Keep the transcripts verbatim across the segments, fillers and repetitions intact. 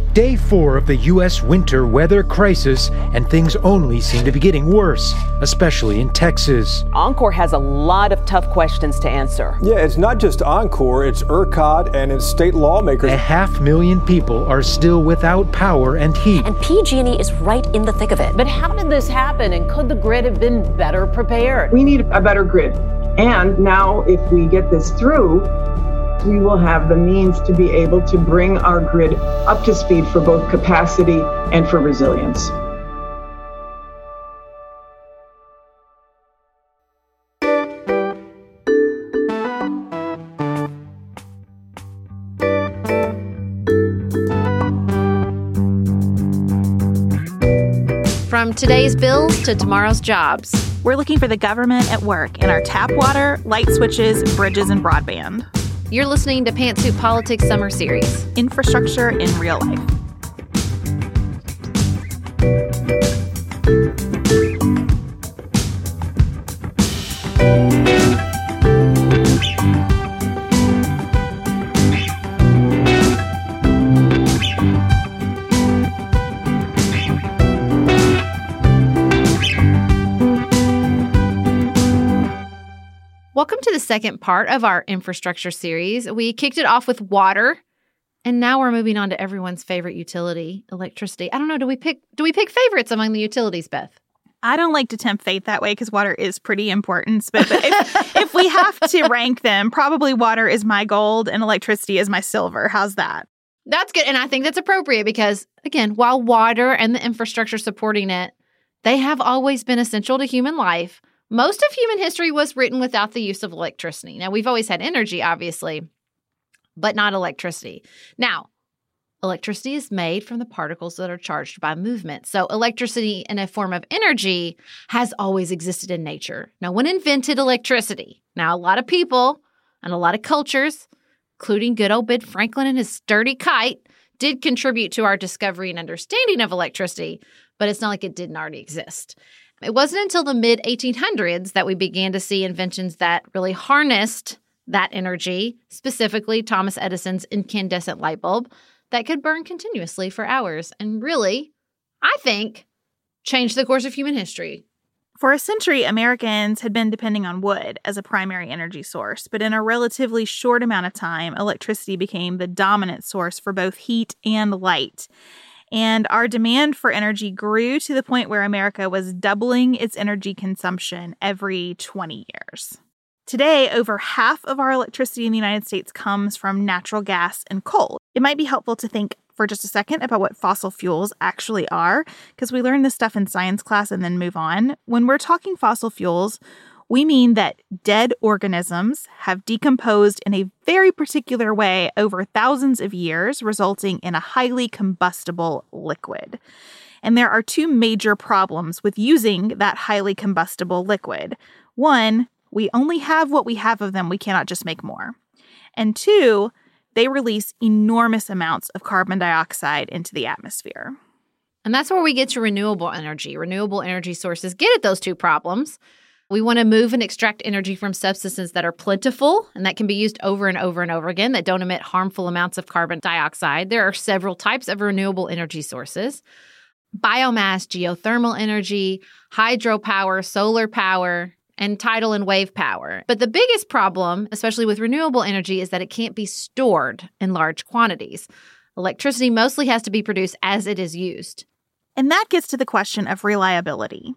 Day four of the U S winter weather crisis, and things only seem to be getting worse, especially in Texas. Oncor has a lot of tough questions to answer. Yeah, it's not just Oncor, it's ERCOT and its state lawmakers. A half million people are still without power and heat. And P G and E is right in the thick of it. But how did this happen, and could the grid have been better prepared? We need a better grid. And now, if we get this through, we will have the means to be able to bring our grid up to speed for both capacity and for resilience. From today's bills to tomorrow's jobs, we're looking for the government at work in our tap water, light switches, bridges, and broadband. You're listening to Pantsuit Politics Summer Series. Infrastructure in real life. Welcome to the second part of our infrastructure series. We kicked it off with water, and now we're moving on to everyone's favorite utility, electricity. I don't know, do we pick do we pick favorites among the utilities, Beth? I don't like to tempt fate that way because water is pretty important. But, but if, if we have to rank them, probably water is my gold and electricity is my silver. How's that? That's good, and I think that's appropriate because, again, while water and the infrastructure supporting it, they have always been essential to human life. Most of human history was written without the use of electricity. Now, we've always had energy, obviously, but not electricity. Now, electricity is made from the particles that are charged by movement. So electricity in a form of energy has always existed in nature. No one invented electricity. Now, a lot of people and a lot of cultures, including good old Ben Franklin and his sturdy kite, did contribute to our discovery and understanding of electricity, but it's not like it didn't already exist. It wasn't until the mid eighteen hundreds that we began to see inventions that really harnessed that energy, specifically Thomas Edison's incandescent light bulb that could burn continuously for hours and really, I think, changed the course of human history. For a century, Americans had been depending on wood as a primary energy source, but in a relatively short amount of time, electricity became the dominant source for both heat and light. And our demand for energy grew to the point where America was doubling its energy consumption every twenty years. Today, over half of our electricity in the United States comes from natural gas and coal. It might be helpful to think for just a second about what fossil fuels actually are, because we learn this stuff in science class and then move on. When we're talking fossil fuels, we mean that dead organisms have decomposed in a very particular way over thousands of years, resulting in a highly combustible liquid. And there are two major problems with using that highly combustible liquid. One, we only have what we have of them. We cannot just make more. And two, they release enormous amounts of carbon dioxide into the atmosphere. And that's where we get to renewable energy. Renewable energy sources get at those two problems. We want to move and extract energy from substances that are plentiful and that can be used over and over and over again, that don't emit harmful amounts of carbon dioxide. There are several types of renewable energy sources: biomass, geothermal energy, hydropower, solar power, and tidal and wave power. But the biggest problem, especially with renewable energy, is that it can't be stored in large quantities. Electricity mostly has to be produced as it is used. And that gets to the question of reliability.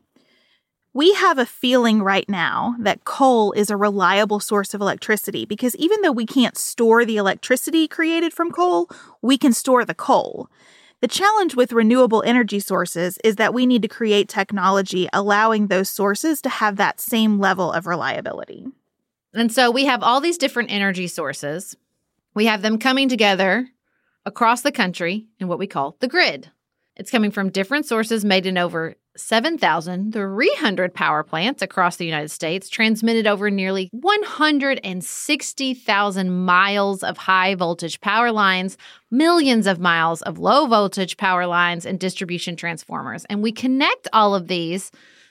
We have a feeling right now that coal is a reliable source of electricity because even though we can't store the electricity created from coal, we can store the coal. The challenge with renewable energy sources is that we need to create technology allowing those sources to have that same level of reliability. And so we have all these different energy sources. We have them coming together across the country in what we call the grid. It's coming from different sources made in over seven thousand three hundred power plants across the United States, transmitted over nearly one hundred sixty thousand miles of high-voltage power lines, millions of miles of low-voltage power lines, and distribution transformers. And we connect all of these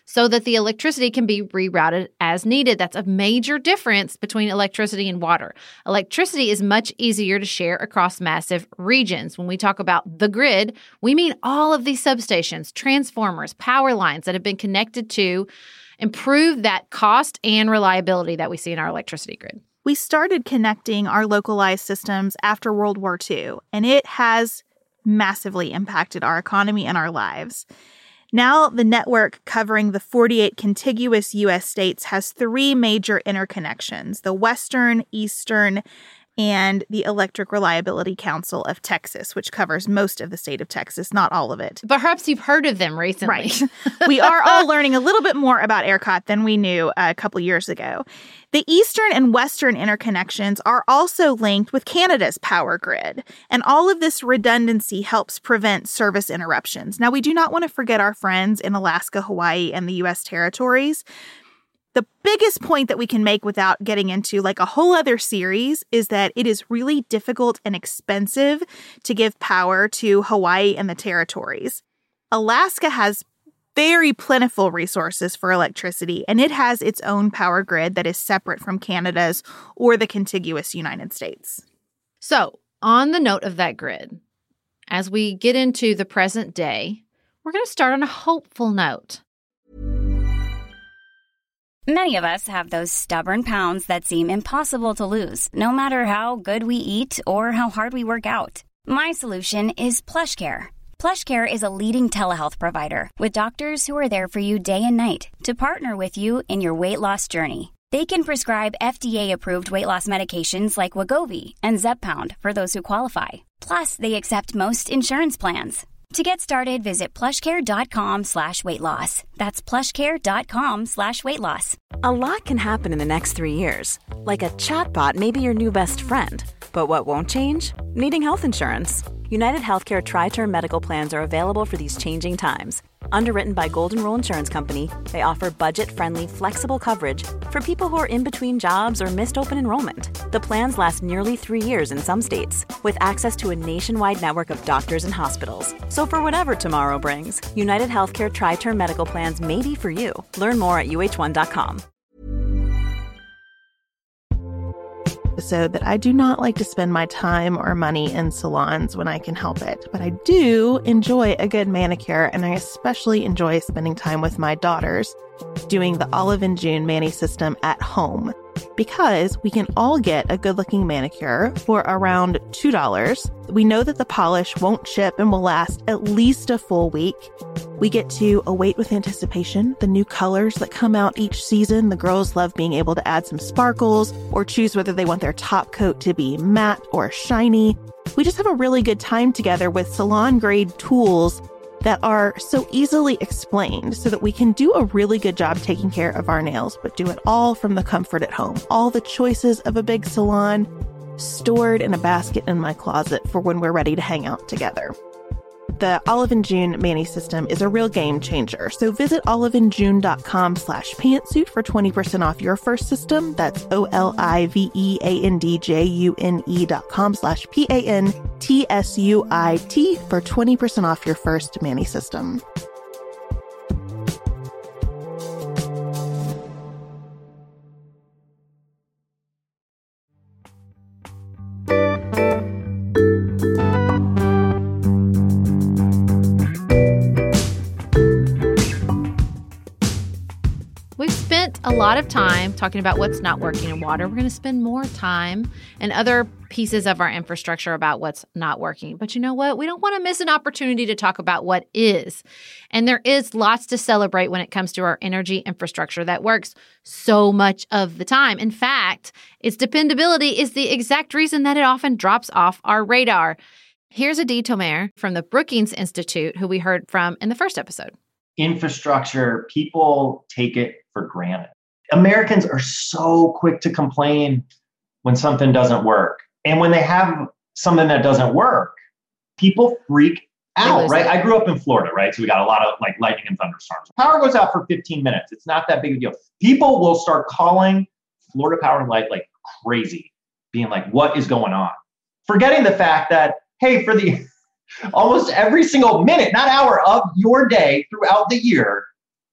so that the electricity can be rerouted as needed. That's a major difference between electricity and water. Electricity is much easier to share across massive regions. When we talk about the grid, we mean all of these substations, transformers, power lines that have been connected to improve that cost and reliability that we see in our electricity grid. We started connecting our localized systems after World War Two, and it has massively impacted our economy and our lives. Now, the network covering the forty-eight contiguous U S states has three major interconnections: the Western, Eastern, and the Electric Reliability Council of Texas, which covers most of the state of Texas, not all of it. But perhaps you've heard of them recently. Right. We are all learning a little bit more about ERCOT than we knew a couple years ago. The Eastern and Western interconnections are also linked with Canada's power grid, and all of this redundancy helps prevent service interruptions. Now, we do not want to forget our friends in Alaska, Hawaii, and the U S territories. The biggest point that we can make without getting into like a whole other series is that it is really difficult and expensive to give power to Hawaii and the territories. Alaska has very plentiful resources for electricity, and it has its own power grid that is separate from Canada's or the contiguous United States. So, on the note of that grid, as we get into the present day, we're going to start on a hopeful note. Many of us have those stubborn pounds that seem impossible to lose, no matter how good we eat or how hard we work out. My solution is PlushCare. PlushCare is a leading telehealth provider with doctors who are there for you day and night to partner with you in your weight loss journey. They can prescribe F D A-approved weight loss medications like Wegovy and Zepbound for those who qualify. Plus, they accept most insurance plans. To get started, visit plushcare.com slash weight loss. That's plushcare.com slash weight loss. A lot can happen in the next three years. Like a chatbot may be your new best friend. But what won't change? Needing health insurance. United Healthcare Tri-Term Medical Plans are available for these changing times. Underwritten by Golden Rule Insurance Company, they offer budget-friendly, flexible coverage for people who are in between jobs or missed open enrollment. The plans last nearly three years in some states, with access to a nationwide network of doctors and hospitals. So for whatever tomorrow brings, United Healthcare Tri-Term Medical Plans may be for you. Learn more at U H one dot com. Episode that I do not like to spend my time or money in salons when I can help it, but I do enjoy a good manicure, and I especially enjoy spending time with my daughters doing the Olive and June Mani system at home, because we can all get a good-looking manicure for around two dollars. We know that the polish won't chip and will last at least a full week. We get to await with anticipation the new colors that come out each season. The girls love being able to add some sparkles or choose whether they want their top coat to be matte or shiny. We just have a really good time together with salon-grade tools that are so easily explained so that we can do a really good job taking care of our nails, but do it all from the comfort at home. All the choices of a big salon stored in a basket in my closet for when we're ready to hang out together. The Olive and June Mani system is a real game changer. So visit oliveandjune.com slash pantsuit for twenty percent off your first system. That's O-L-I-V-E-A-N-D-J-U-N-E dot com slash P-A-N-T-S-U-I-T for twenty percent off your first Mani system. A lot of time talking about what's not working in water. We're going to spend more time and other pieces of our infrastructure about what's not working. But you know what? We don't want to miss an opportunity to talk about what is. And there is lots to celebrate when it comes to our energy infrastructure that works so much of the time. In fact, its dependability is the exact reason that it often drops off our radar. Here's Adi Tomer from the Brookings Institute, who we heard from in the first episode. Infrastructure, people take it for granted. Americans are so quick to complain when something doesn't work. And when they have something that doesn't work, people freak out, right? I grew up in Florida, right? So we got a lot of like lightning and thunderstorms. Power goes out for fifteen minutes. It's not that big a deal. People will start calling Florida Power and Light like crazy, being like, what is going on? Forgetting the fact that, hey, for the almost every single minute, not hour of your day throughout the year,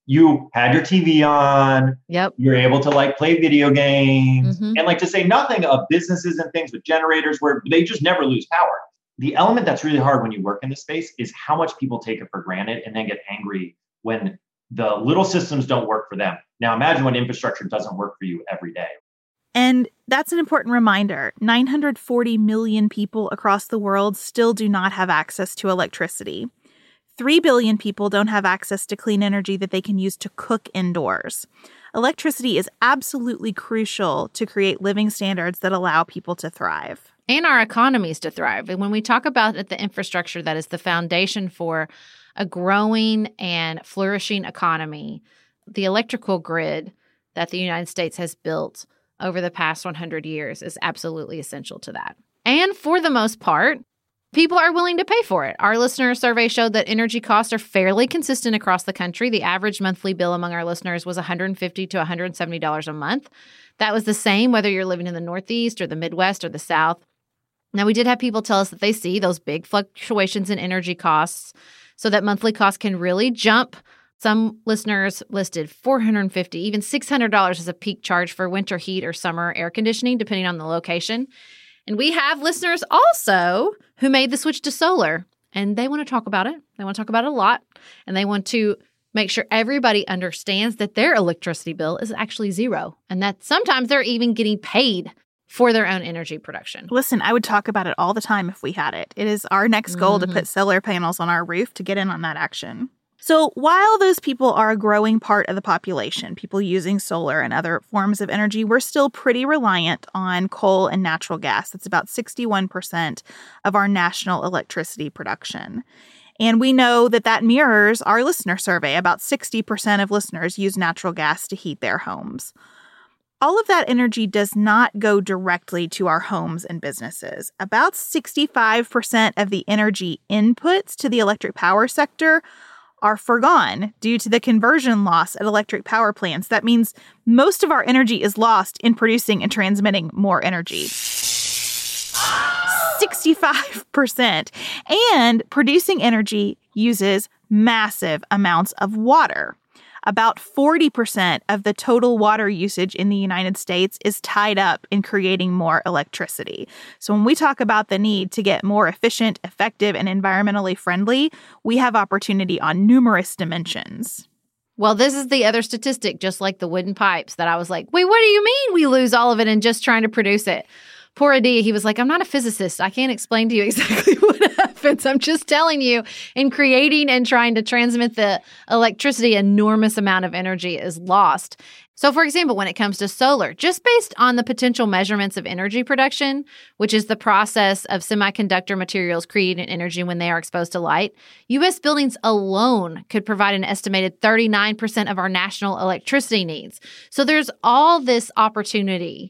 you had your T V on. Yep. You're able to like play video games Mm-hmm. and like to say nothing of businesses and things with generators where they just never lose power. The element that's really hard when you work in this space is how much people take it for granted and then get angry when the little systems don't work for them. Now imagine when infrastructure doesn't work for you every day. And that's an important reminder. nine hundred forty million people across the world still do not have access to electricity. three billion people don't have access to clean energy that they can use to cook indoors. Electricity is absolutely crucial to create living standards that allow people to thrive. And our economies to thrive. And when we talk about the infrastructure that is the foundation for a growing and flourishing economy, the electrical grid that the United States has built over the past one hundred years is absolutely essential to that. And for the most part, people are willing to pay for it. Our listener survey showed that energy costs are fairly consistent across the country. The average monthly bill among our listeners was one hundred fifty to one hundred seventy dollars a month. That was the same whether you're living in the Northeast or the Midwest or the South. Now, we did have people tell us that they see those big fluctuations in energy costs so that monthly costs can really jump. Some listeners listed four hundred fifty dollars, even six hundred dollars as a peak charge for winter heat or summer air conditioning, depending on the location. And we have listeners also who made the switch to solar, and they want to talk about it. They want to talk about it a lot, and they want to make sure everybody understands that their electricity bill is actually zero, and that sometimes they're even getting paid for their own energy production. Listen, I would talk about it all the time if we had it. It is our next goal Mm-hmm. to put solar panels on our roof to get in on that action. So while those people are a growing part of the population, people using solar and other forms of energy, we're still pretty reliant on coal and natural gas. That's about sixty-one percent of our national electricity production. And we know that that mirrors our listener survey. About sixty percent of listeners use natural gas to heat their homes. All of that energy does not go directly to our homes and businesses. About sixty-five percent of the energy inputs to the electric power sector are forgone due to the conversion loss at electric power plants. That means most of our energy is lost in producing and transmitting more energy. sixty-five percent. And producing energy uses massive amounts of water. About forty percent of the total water usage in the United States is tied up in creating more electricity. So when we talk about the need to get more efficient, effective, and environmentally friendly, we have opportunity on numerous dimensions. Well, this is the other statistic, just like the wooden pipes, that I was like, wait, what do you mean we lose all of it in just trying to produce it? Poor Adi, he was like, I'm not a physicist. I can't explain to you exactly what happens. I'm just telling you, in creating and trying to transmit the electricity, enormous amount of energy is lost. So, for example, when it comes to solar, just based on the potential measurements of energy production, which is the process of semiconductor materials creating energy when they are exposed to light, U S buildings alone could provide an estimated thirty-nine percent of our national electricity needs. So there's all this opportunity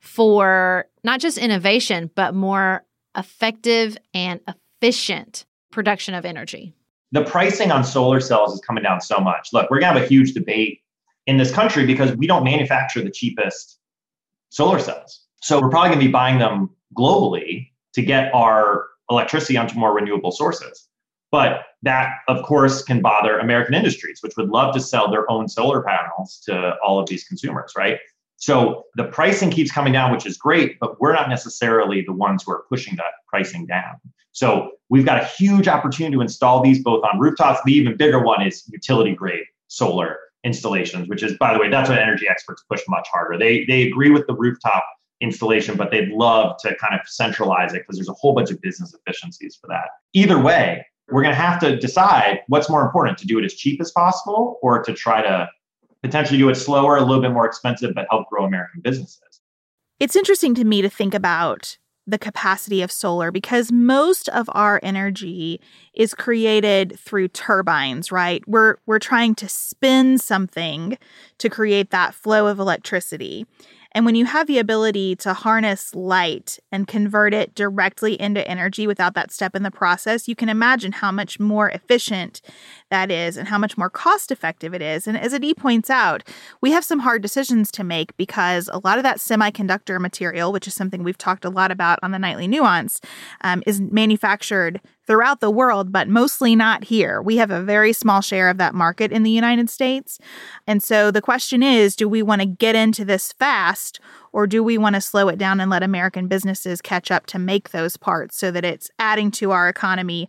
for not just innovation, but more effective and efficient production of energy. The pricing on solar cells is coming down so much. Look, we're going to have a huge debate in this country because we don't manufacture the cheapest solar cells. So we're probably going to be buying them globally to get our electricity onto more renewable sources. But that, of course, can bother American industries, which would love to sell their own solar panels to all of these consumers, right? So the pricing keeps coming down, which is great, but we're not necessarily the ones who are pushing that pricing down. So we've got a huge opportunity to install these both on rooftops. The even bigger one is utility grade solar installations, which is, by the way, that's what energy experts push much harder. They they agree with the rooftop installation, but they'd love to kind of centralize it because there's a whole bunch of business efficiencies for that. Either way, we're going to have to decide what's more important, to do it as cheap as possible or to try to potentially do it slower, a little bit more expensive, but help grow American businesses. It's interesting to me to think about the capacity of solar because most of our energy is created through turbines, right? We're we're trying to spin something to create that flow of electricity. And when you have the ability to harness light and convert it directly into energy without that step in the process, you can imagine how much more efficient that is and how much more cost effective it is. And as Adi points out, we have some hard decisions to make because a lot of that semiconductor material, which is something we've talked a lot about on the Nightly Nuance, um, is manufactured throughout the world, but mostly not here. We have a very small share of that market in the United States. And so the question is, do we want to get into this fast, or do we want to slow it down and let American businesses catch up to make those parts so that it's adding to our economy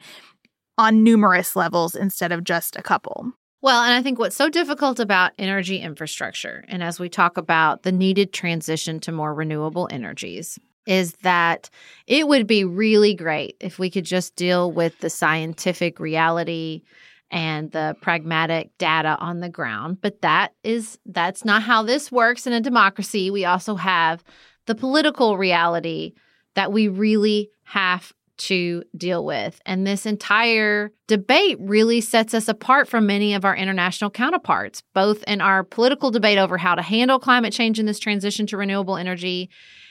on numerous levels instead of just a couple? Well, and I think what's so difficult about energy infrastructure, and as we talk about the needed transition to more renewable energies, is that it would be really great if we could just deal with the scientific reality and the pragmatic data on the ground. But that is that's not how this works in a democracy. We also have the political reality that we really have to deal with. And this entire debate really sets us apart from many of our international counterparts, both in our political debate over how to handle climate change in this transition to renewable energy,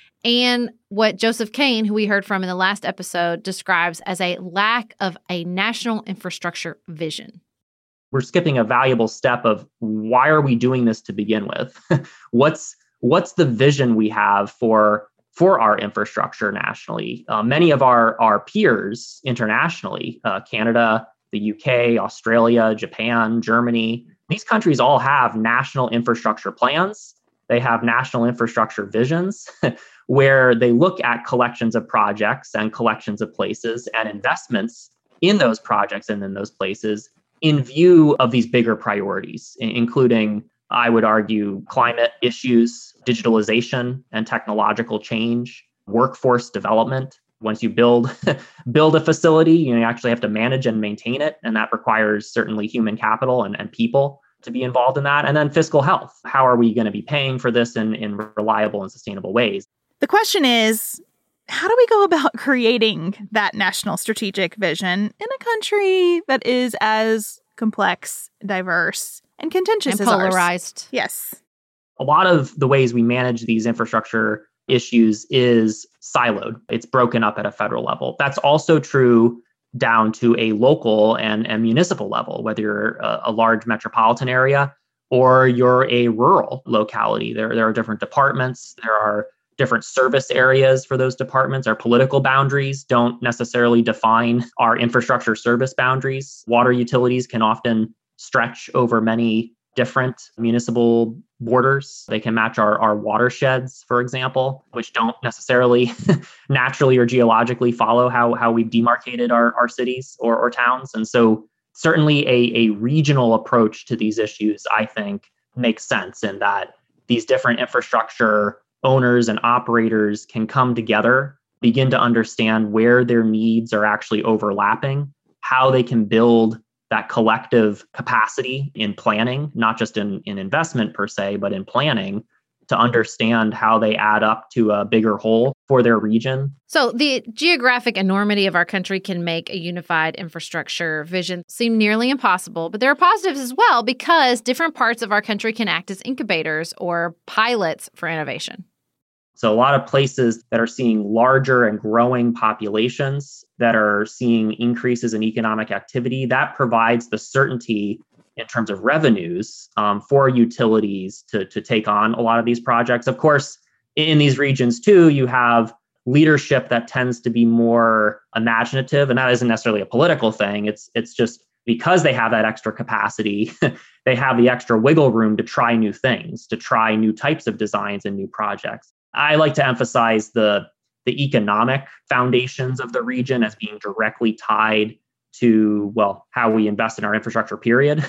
and what Joseph Kane, who we heard from in the last episode, describes as a lack of a national infrastructure vision. We're skipping a valuable step of why are we doing this to begin with? what's what's the vision we have for for our infrastructure nationally? Uh, many of our, our peers internationally, uh, Canada, the U K, Australia, Japan, Germany, these countries all have national infrastructure plans. They have national infrastructure visions where they look at collections of projects and collections of places and investments in those projects and in those places in view of these bigger priorities, including, I would argue, climate issues, digitalization and technological change, workforce development. Once you build build a facility, you know, you actually have to manage and maintain it. And that requires certainly human capital and, and people to be involved in that. And then fiscal health. How are we going to be paying for this in, in reliable and sustainable ways? The question is, how do we go about creating that national strategic vision in a country that is as complex, diverse, and contentious and as polarized? Ours? Yes. A lot of the ways we manage these infrastructure issues is siloed. It's broken up at a federal level. That's also true down to a local and, and municipal level, whether you're a, a large metropolitan area or you're a rural locality. There, there are different departments. There are different service areas for those departments. Our political boundaries don't necessarily define our infrastructure service boundaries. Water utilities can often stretch over many different municipal borders. They can match our, our watersheds, for example, which don't necessarily naturally or geologically follow how, how we've demarcated our, our cities or, or towns. And so certainly a, a regional approach to these issues, I think, makes sense in that these different infrastructure owners and operators can come together, begin to understand where their needs are actually overlapping, how they can build that collective capacity in planning, not just in, in investment per se, but in planning to understand how they add up to a bigger whole for their region. So the geographic enormity of our country can make a unified infrastructure vision seem nearly impossible, but there are positives as well because different parts of our country can act as incubators or pilots for innovation. So a lot of places that are seeing larger and growing populations that are seeing increases in economic activity, that provides the certainty in terms of revenues um, for utilities to, to take on a lot of these projects. Of course, in these regions too, you have leadership that tends to be more imaginative, and that isn't necessarily a political thing. It's it's just because they have that extra capacity, they have the extra wiggle room to try new things, to try new types of designs and new projects. I like to emphasize the, the economic foundations of the region as being directly tied to, well, how we invest in our infrastructure, period.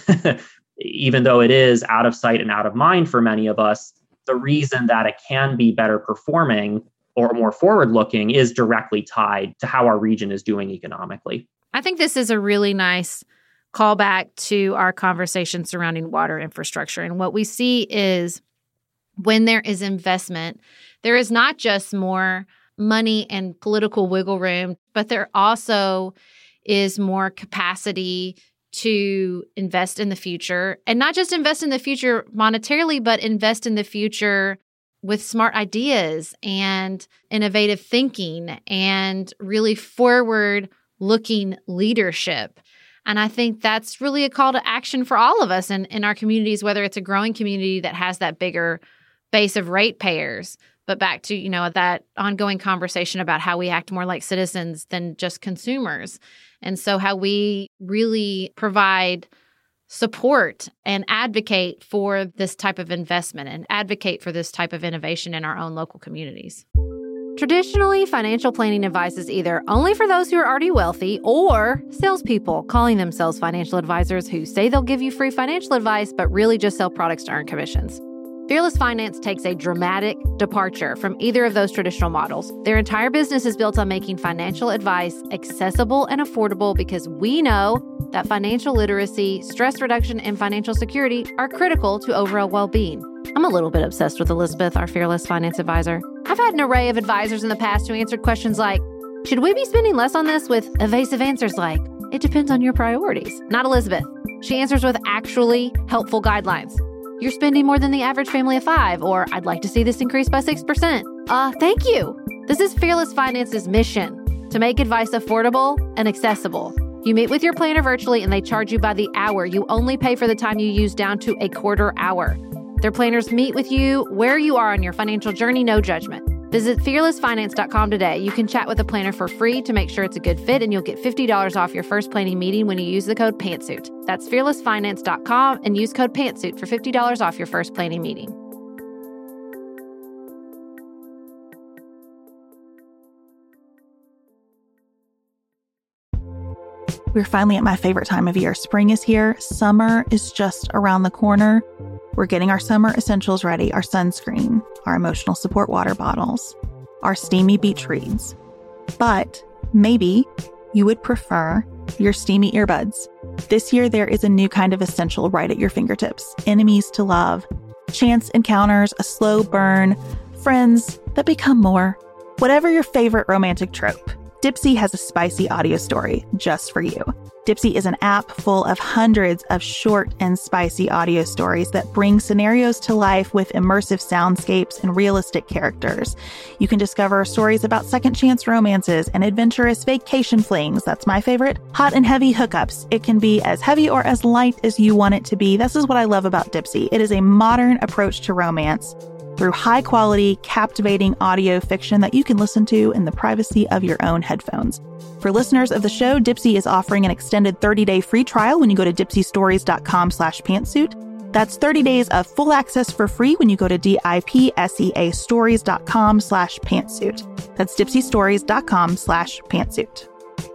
Even though it is out of sight and out of mind for many of us, the reason that it can be better performing or more forward-looking is directly tied to how our region is doing economically. I think this is a really nice callback to our conversation surrounding water infrastructure. And what we see is when there is investment, there is not just more money and political wiggle room, but there also is more capacity to invest in the future, and not just invest in the future monetarily, but invest in the future with smart ideas and innovative thinking and really forward-looking leadership. And I think that's really a call to action for all of us in, in our communities, whether it's a growing community that has that bigger base of ratepayers, But back to, you know, that ongoing conversation about how we act more like citizens than just consumers. And so how we really provide support and advocate for this type of investment and advocate for this type of innovation in our own local communities. Traditionally, financial planning advice is either only for those who are already wealthy or salespeople calling themselves financial advisors who say they'll give you free financial advice but really just sell products to earn commissions. Fearless Finance takes a dramatic departure from either of those traditional models. Their entire business is built on making financial advice accessible and affordable because we know that financial literacy, stress reduction, and financial security are critical to overall well-being. I'm a little bit obsessed with Elizabeth, our Fearless Finance advisor. I've had an array of advisors in the past who answered questions like, should we be spending less on this, with evasive answers like, it depends on your priorities. Not Elizabeth. She answers with actually helpful guidelines. You're spending more than the average family of five, or I'd like to see this increase by six percent. Uh, thank you. This is Fearless Finance's mission, to make advice affordable and accessible. You meet with your planner virtually and they charge you by the hour. You only pay for the time you use down to a quarter hour. Their planners meet with you where you are on your financial journey, no judgment. Visit fearless finance dot com today. You can chat with a planner for free to make sure it's a good fit, and you'll get fifty dollars off your first planning meeting when you use the code PANTSUIT. That's fearless finance dot com and use code PANTSUIT for fifty dollars off your first planning meeting. We're finally at my favorite time of year. Spring is here. Summer is just around the corner. We're getting our summer essentials ready, our sunscreen, our emotional support water bottles, our steamy beach reads. But maybe you would prefer your steamy earbuds. This year, there is a new kind of essential right at your fingertips. Enemies to love, chance encounters, a slow burn, friends that become more. Whatever your favorite romantic trope, Dipsea has a spicy audio story just for you. Dipsea is an app full of hundreds of short and spicy audio stories that bring scenarios to life with immersive soundscapes and realistic characters. You can discover stories about second chance romances and adventurous vacation flings. That's my favorite. Hot and heavy hookups. It can be as heavy or as light as you want it to be. This is what I love about Dipsea. It is a modern approach to romance through high-quality, captivating audio fiction that you can listen to in the privacy of your own headphones. For listeners of the show, Dipsea is offering an extended thirty-day free trial when you go to dipsea stories dot com slash pantsuit. That's thirty days of full access for free when you go to dipsea stories dot com slash pantsuit. That's dipsea stories dot com slash pantsuit.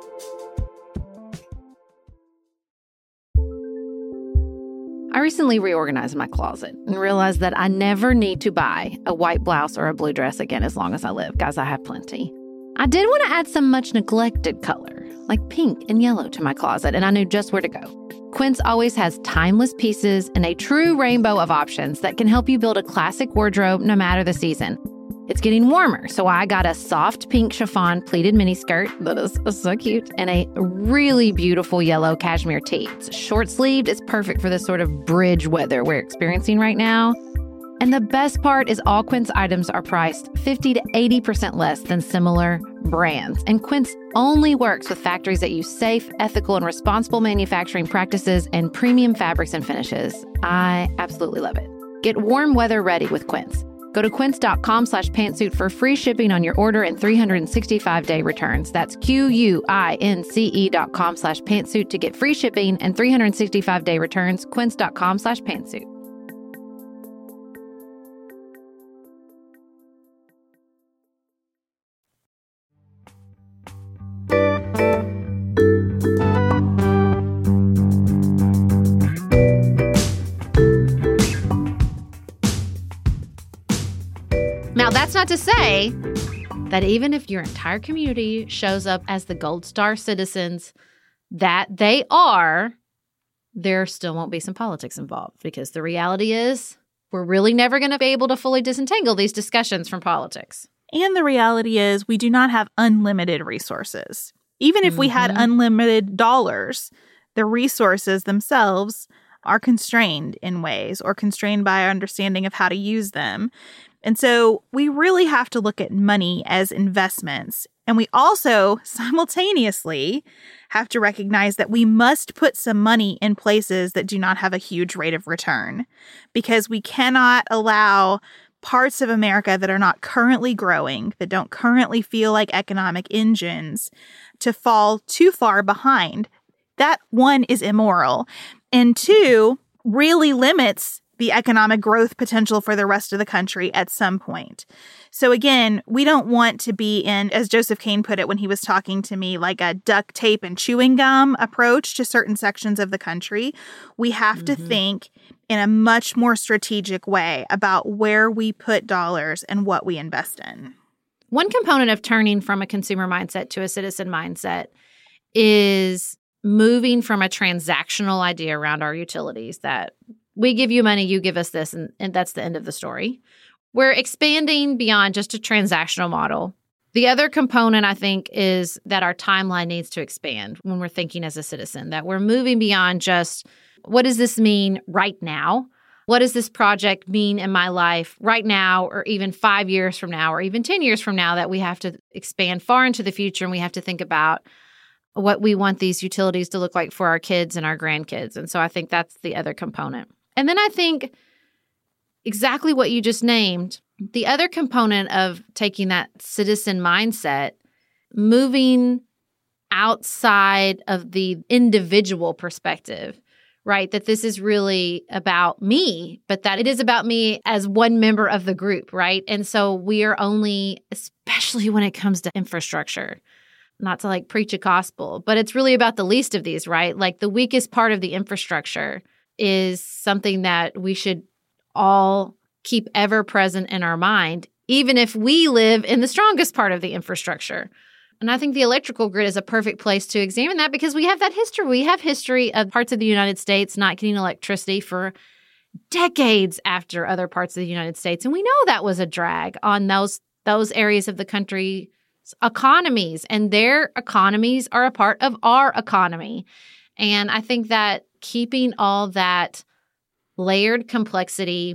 I recently reorganized my closet and realized that I never need to buy a white blouse or a blue dress again as long as I live. Guys, I have plenty. I did want to add some much neglected color, like pink and yellow, to my closet, and I knew just where to go. Quince always has timeless pieces and a true rainbow of options that can help you build a classic wardrobe no matter the season. It's getting warmer, so I got a soft pink chiffon pleated miniskirt that is so cute, and a really beautiful yellow cashmere tee. It's short-sleeved. It's perfect for this sort of bridge weather we're experiencing right now. And the best part is all Quince items are priced fifty to eighty percent less than similar brands. And Quince only works with factories that use safe, ethical, and responsible manufacturing practices and premium fabrics and finishes. I absolutely love it. Get warm weather ready with Quince. Go to quince dot com slash pantsuit for free shipping on your order and three hundred sixty-five day returns. That's Q-U-I-N-C-E dot com slash pantsuit to get free shipping and three hundred sixty-five day returns. Quince dot com slash pantsuit. Now, that's not to say that even if your entire community shows up as the Gold Star citizens that they are, there still won't be some politics involved, because the reality is we're really never going to be able to fully disentangle these discussions from politics. And the reality is we do not have unlimited resources. Even if mm-hmm. we had unlimited dollars, the resources themselves are constrained in ways, or constrained by our understanding of how to use them. And so we really have to look at money as investments. And we also simultaneously have to recognize that we must put some money in places that do not have a huge rate of return, because we cannot allow parts of America that are not currently growing, that don't currently feel like economic engines, to fall too far behind. That, one, is immoral, and two, really limits the economic growth potential for the rest of the country at some point. So again, we don't want to be in, as Joseph Kane put it when he was talking to me, like a duct tape and chewing gum approach to certain sections of the country. We have mm-hmm. to think in a much more strategic way about where we put dollars and what we invest in. One component of turning from a consumer mindset to a citizen mindset is moving from a transactional idea around our utilities that we give you money, you give us this, and, and that's the end of the story. We're expanding beyond just a transactional model. The other component, I think, is that our timeline needs to expand when we're thinking as a citizen, that we're moving beyond just what does this mean right now? What does this project mean in my life right now, or even five years from now, or even ten years from now, that we have to expand far into the future and we have to think about what we want these utilities to look like for our kids and our grandkids. And so I think that's the other component. And then I think exactly what you just named, the other component of taking that citizen mindset, moving outside of the individual perspective, right? That this is really about me, but that it is about me as one member of the group, right? And so we are only, especially when it comes to infrastructure, not to like preach a gospel, but it's really about the least of these, right? Like the weakest part of the infrastructure is something that we should all keep ever present in our mind, even if we live in the strongest part of the infrastructure. And I think the electrical grid is a perfect place to examine that because we have that history. We have history of parts of the United States not getting electricity for decades after other parts of the United States. And we know that was a drag on those, those areas of the country's economies, and their economies are a part of our economy. And I think that keeping all that layered complexity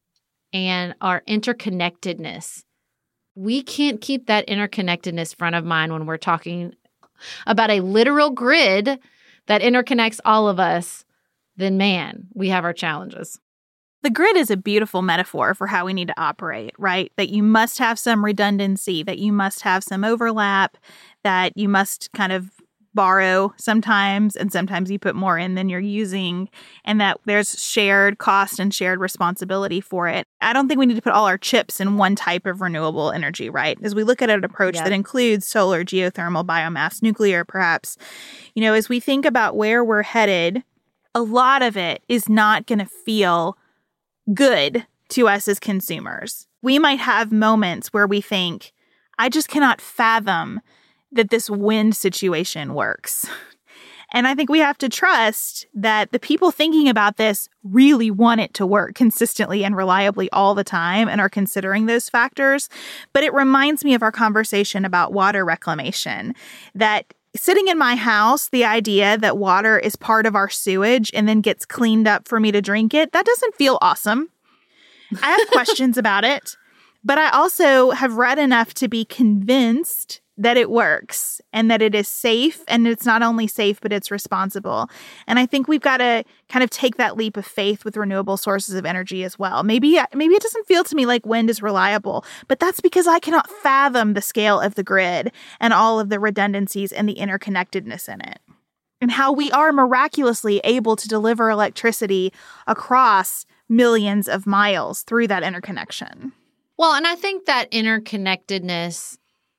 and our interconnectedness, we can't keep that interconnectedness front of mind when we're talking about a literal grid that interconnects all of us, then man, we have our challenges. The grid is a beautiful metaphor for how we need to operate, right? That you must have some redundancy, that you must have some overlap, that you must kind of borrow sometimes, and sometimes you put more in than you're using, and that there's shared cost and shared responsibility for it. I don't think we need to put all our chips in one type of renewable energy, right? As we look at an approach yep. that includes solar, geothermal, biomass, nuclear, perhaps, you know, as we think about where we're headed, a lot of it is not going to feel good to us as consumers. We might have moments where we think, I just cannot fathom that this wind situation works. And I think we have to trust that the people thinking about this really want it to work consistently and reliably all the time and are considering those factors. But it reminds me of our conversation about water reclamation, that sitting in my house, the idea that water is part of our sewage and then gets cleaned up for me to drink it, that doesn't feel awesome. I have questions about it, but I also have read enough to be convinced that it works and that it is safe, and it's not only safe, but it's responsible. And I think we've got to kind of take that leap of faith with renewable sources of energy as well. Maybe, maybe it doesn't feel to me like wind is reliable, but that's because I cannot fathom the scale of the grid and all of the redundancies and the interconnectedness in it, and how we are miraculously able to deliver electricity across millions of miles through that interconnection. Well, and I think that interconnectedness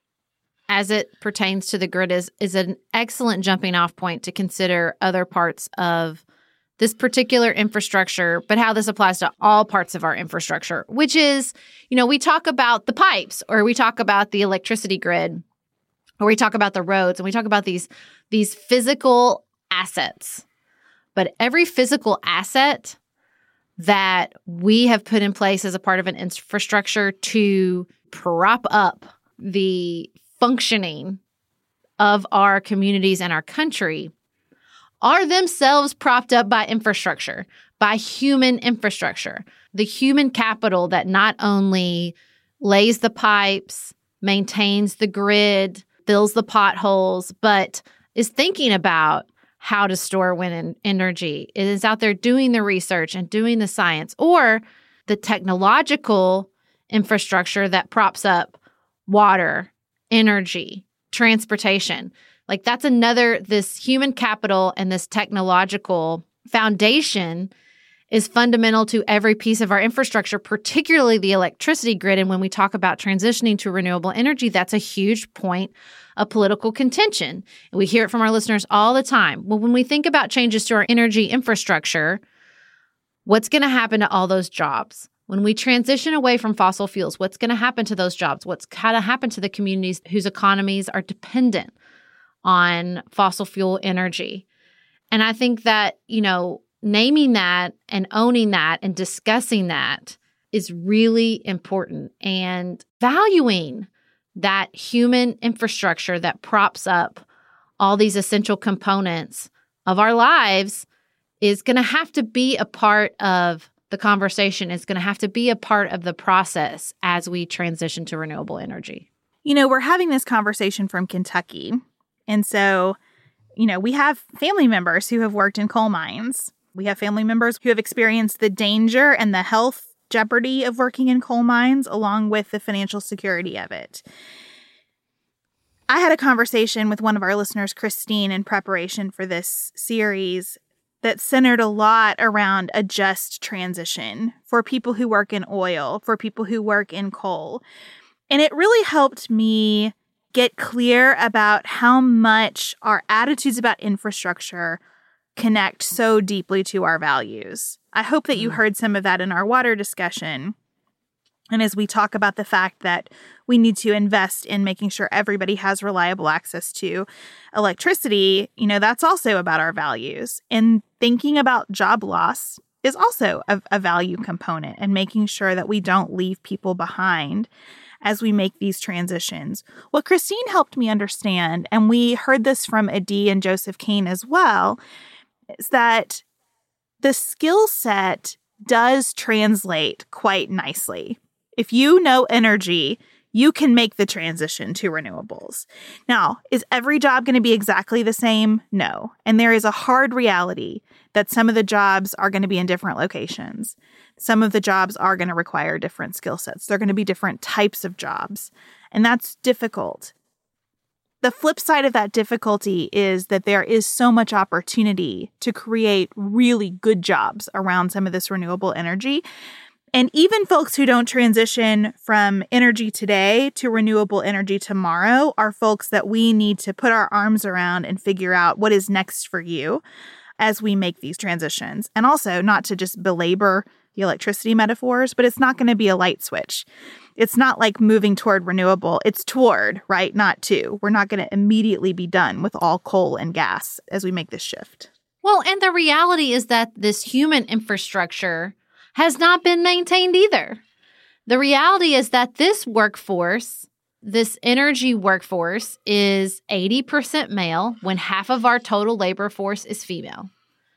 as it pertains to the grid is is an excellent jumping off point to consider other parts of this particular infrastructure, but how this applies to all parts of our infrastructure, which is, you know, we talk about the pipes, or we talk about the electricity grid, or we talk about the roads, and we talk about these these physical assets. But every physical asset that we have put in place as a part of an infrastructure to prop up the functioning of our communities and our country are themselves propped up by infrastructure, by human infrastructure, the human capital that not only lays the pipes, maintains the grid, fills the potholes, but is thinking about how to store wind energy. It is out there doing the research and doing the science, or the technological infrastructure that props up water, energy, transportation. Like that's another, this human capital and this technological foundation is fundamental to every piece of our infrastructure, particularly the electricity grid. And when we talk about transitioning to renewable energy, that's a huge point of political contention. And we hear it from our listeners all the time. Well, when we think about changes to our energy infrastructure, what's going to happen to all those jobs? When we transition away from fossil fuels, what's going to happen to those jobs? What's going to happen to the communities whose economies are dependent on fossil fuel energy? And I think that, you know, naming that and owning that and discussing that is really important, and valuing that human infrastructure that props up all these essential components of our lives is going to have to be a part of the conversation. It's going to have to be a part of the process as we transition to renewable energy. You know, we're having this conversation from Kentucky. And so, you know, we have family members who have worked in coal mines. We have family members who have experienced the danger and the health jeopardy of working in coal mines, along with the financial security of it. I had a conversation with one of our listeners, Christine, in preparation for this series that centered a lot around a just transition for people who work in oil, for people who work in coal. And it really helped me get clear about how much our attitudes about infrastructure connect so deeply to our values. I hope that you heard some of that in our water discussion. And as we talk about the fact that we need to invest in making sure everybody has reliable access to electricity, you know, that's also about our values. And thinking about job loss is also a, a value component, and making sure that we don't leave people behind as we make these transitions. What Christine helped me understand, and we heard this from Adi and Joseph Kane as well, is that the skill set does translate quite nicely. If you know energy, you can make the transition to renewables. Now, is every job going to be exactly the same? No. And there is a hard reality that some of the jobs are going to be in different locations. Some of the jobs are going to require different skill sets. They're going to be different types of jobs. And that's difficult. The flip side of that difficulty is that there is so much opportunity to create really good jobs around some of this renewable energy. And even folks who don't transition from energy today to renewable energy tomorrow are folks that we need to put our arms around and figure out what is next for you as we make these transitions. And also, not to just belabor the electricity metaphors, but it's not going to be a light switch. It's not like moving toward renewable. It's toward, right? Not to. We're not going to immediately be done with all coal and gas as we make this shift. Well, and the reality is that this human infrastructure has not been maintained either. The reality is that this workforce, this energy workforce, is eighty percent male when half of our total labor force is female.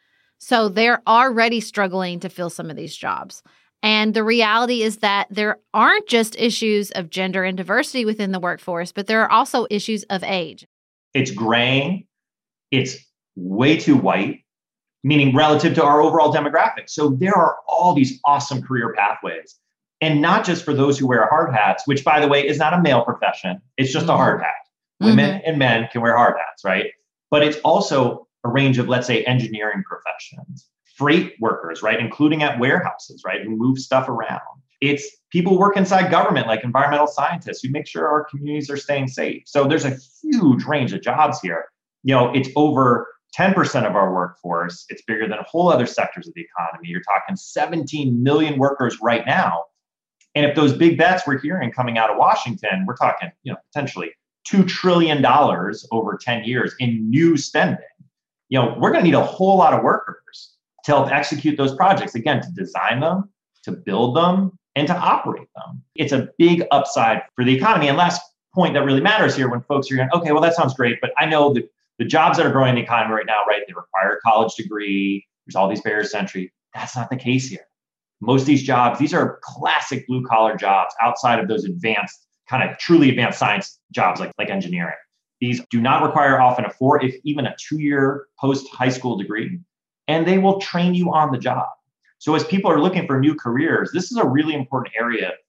So they're already struggling to fill some of these jobs. And the reality is that there aren't just issues of gender and diversity within the workforce, but there are also issues of age. It's graying. It's way too white, meaning relative to our overall demographic. So there are all these awesome career pathways. And not just for those who wear hard hats, which, by the way, is not a male profession. It's just mm-hmm. a hard hat. Women mm-hmm. and men can wear hard hats, right? But it's also a range of, let's say, engineering professions, freight workers, right? Including at warehouses, right? Who move stuff around. It's people who work inside government, like environmental scientists, who make sure our communities are staying safe. So there's a huge range of jobs here. You know, it's over ten percent of our workforce. It's bigger than whole other sectors of the economy. You're talking seventeen million workers right now. And if those big bets we're hearing coming out of Washington, we're talking, you know, potentially two trillion dollars over ten years in new spending. You know, we're going to need a whole lot of workers to help execute those projects, again, to design them, to build them, and to operate them. It's a big upside for the economy. And last point that really matters here, when folks are going, okay, well, that sounds great, but I know that the jobs that are growing in the economy right now, right, they require a college degree. There's all these barriers to entry. That's not the case here. Most of these jobs, these are classic blue collar jobs outside of those advanced, kind of truly advanced science jobs like, like engineering. These do not require often a four, if even a two-year post-high school degree, and they will train you on the job. So as people are looking for new careers, this is a really important area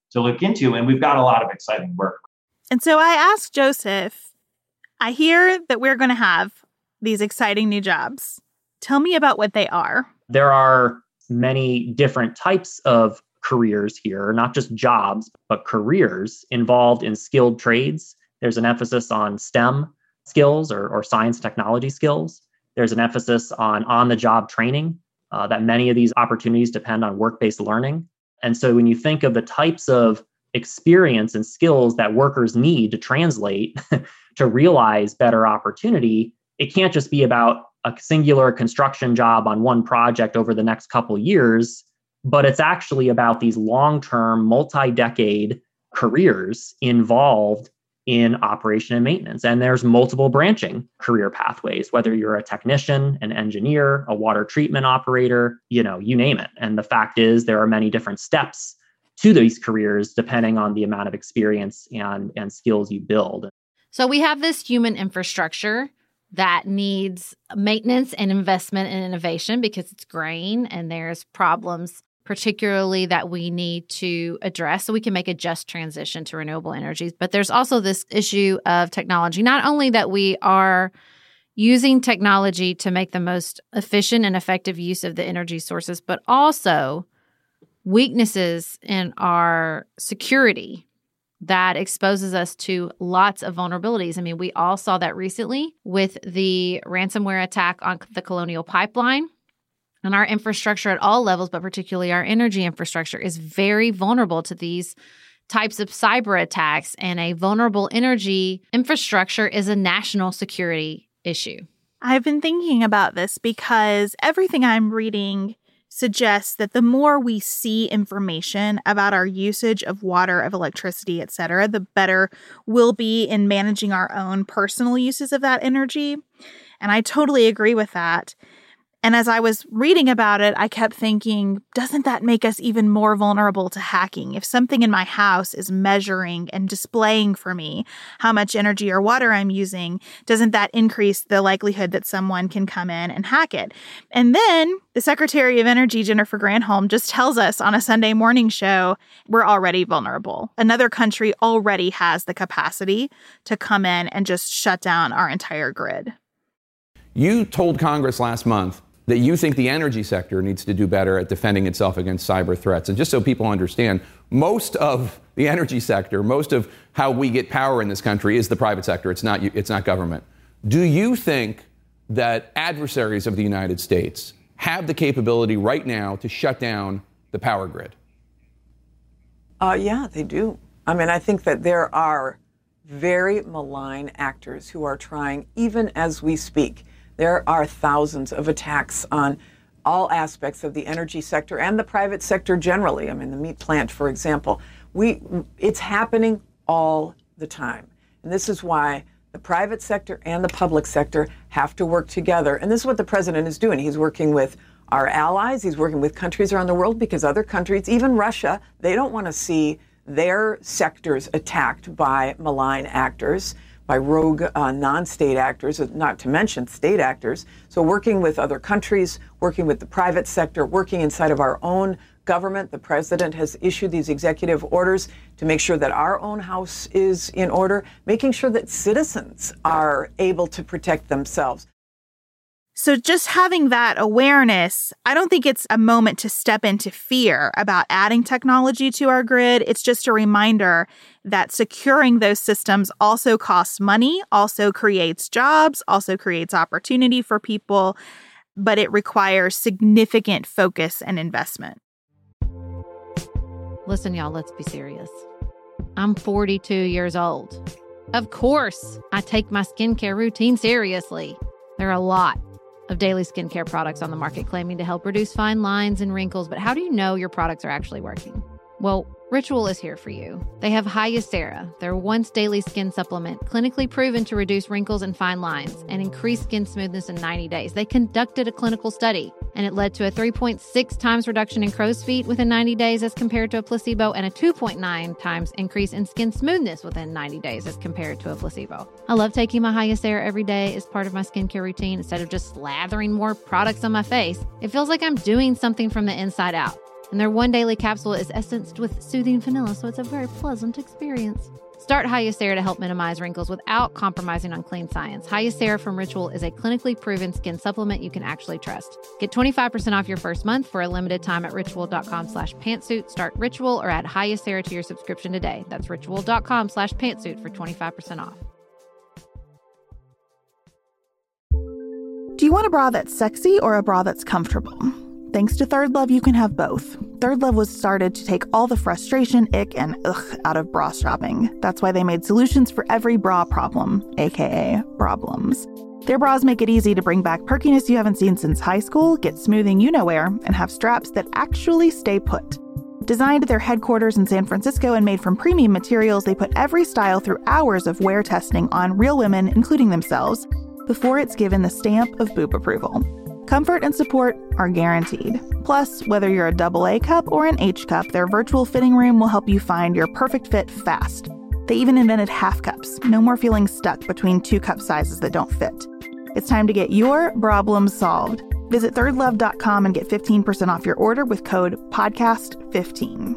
to look into. And we've got a lot of exciting work. And so I asked Joseph, I hear that we're going to have these exciting new jobs. Tell me about what they are. There are many different types of careers here, not just jobs, but careers involved in skilled trades. There's an emphasis on STEM skills or, or science technology skills. There's an emphasis on on-the-job training, uh, that many of these opportunities depend on work-based learning. And so when you think of the types of experience and skills that workers need to translate to realize better opportunity, it can't just be about a singular construction job on one project over the next couple of years, but it's actually about these long-term, multi-decade careers involved in operation and maintenance. And there's multiple branching career pathways, whether you're a technician, an engineer, a water treatment operator, you know, you name it. And the fact is there are many different steps to these careers depending on the amount of experience and, and skills you build. So we have this human infrastructure that needs maintenance and investment and innovation because it's graying and there's problems particularly that we need to address so we can make a just transition to renewable energies. But there's also this issue of technology, not only that we are using technology to make the most efficient and effective use of the energy sources, but also weaknesses in our security that exposes us to lots of vulnerabilities. I mean, we all saw that recently with the ransomware attack on the Colonial Pipeline. And our infrastructure at all levels, but particularly our energy infrastructure, is very vulnerable to these types of cyber attacks. And a vulnerable energy infrastructure is a national security issue. I've been thinking about this because everything I'm reading suggests that the more we see information about our usage of water, of electricity, et cetera, the better we'll be in managing our own personal uses of that energy. And I totally agree with that. And as I was reading about it, I kept thinking, doesn't that make us even more vulnerable to hacking? If something in my house is measuring and displaying for me how much energy or water I'm using, doesn't that increase the likelihood that someone can come in and hack it? And then the Secretary of Energy, Jennifer Granholm, just tells us on a Sunday morning show, we're already vulnerable. Another country already has the capacity to come in and just shut down our entire grid. You told Congress last month that you think the energy sector needs to do better at defending itself against cyber threats. And just so people understand, most of the energy sector, most of how we get power in this country is the private sector. It's not, it's not government. Do you think that adversaries of the United States have the capability right now to shut down the power grid? Uh, yeah, they do. I mean, I think that there are very malign actors who are trying, even as we speak. There are thousands of attacks on all aspects of the energy sector and the private sector generally. I mean, the meat plant, for example. We, it's happening all the time. And this is why the private sector and the public sector have to work together. And this is what the president is doing. He's working with our allies. He's working with countries around the world because other countries, even Russia, they don't want to see their sectors attacked by malign actors, by rogue uh, non-state actors, not to mention state actors. So working with other countries, working with the private sector, working inside of our own government. The president has issued these executive orders to make sure that our own house is in order, making sure that citizens are able to protect themselves. So just having that awareness, I don't think it's a moment to step into fear about adding technology to our grid. It's just a reminder that securing those systems also costs money, also creates jobs, also creates opportunity for people, but it requires significant focus and investment. Listen, y'all, let's be serious. I'm forty-two years old. Of course, I take my skincare routine seriously. There are a lot of daily skincare products on the market claiming to help reduce fine lines and wrinkles, but how do you know your products are actually working? Well, Ritual is here for you. They have Hyacera, their once daily skin supplement, clinically proven to reduce wrinkles and fine lines and increase skin smoothness in ninety days. They conducted a clinical study, and it led to a three point six times reduction in crow's feet within ninety days as compared to a placebo, and a two point nine times increase in skin smoothness within ninety days as compared to a placebo. I love taking my Hyacera every day as part of my skincare routine instead of just slathering more products on my face. It feels like I'm doing something from the inside out. And their one daily capsule is essenced with soothing vanilla, so it's a very pleasant experience. Start Hyacera to help minimize wrinkles without compromising on clean science. Hyacera from Ritual is a clinically proven skin supplement you can actually trust. Get twenty-five percent off your first month for a limited time at ritual.com slash pantsuit. Start Ritual or add Hyacera to your subscription today. That's ritual.com slash pantsuit for twenty-five percent off. Do you want a bra that's sexy or a bra that's comfortable? Thanks to Third Love, you can have both. Third Love was started to take all the frustration, ick, and ugh out of bra shopping. That's why they made solutions for every bra problem, aka problems. Their bras make it easy to bring back perkiness you haven't seen since high school, get smoothing you-know-where, and have straps that actually stay put. Designed at their headquarters in San Francisco and made from premium materials, they put every style through hours of wear testing on real women, including themselves, before it's given the stamp of boob approval. Comfort and support are guaranteed. Plus, whether you're a double A cup or an H cup, their virtual fitting room will help you find your perfect fit fast. They even invented half cups. No more feeling stuck between two cup sizes that don't fit. It's time to get your problems solved. Visit third love dot com and get fifteen percent off your order with code podcast fifteen.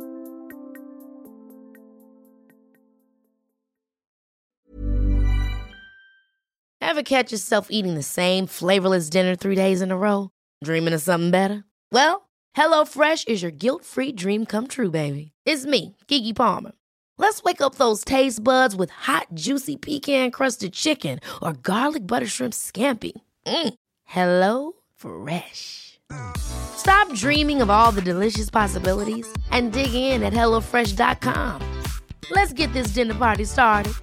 Ever catch yourself eating the same flavorless dinner three days in a row? Dreaming of something better? Well, HelloFresh is your guilt-free dream come true, baby. It's me, Keke Palmer. Let's wake up those taste buds with hot, juicy pecan-crusted chicken or garlic butter shrimp scampi. Mm. Hello Fresh. Stop dreaming of all the delicious possibilities and dig in at hello fresh dot com. Let's get this dinner party started.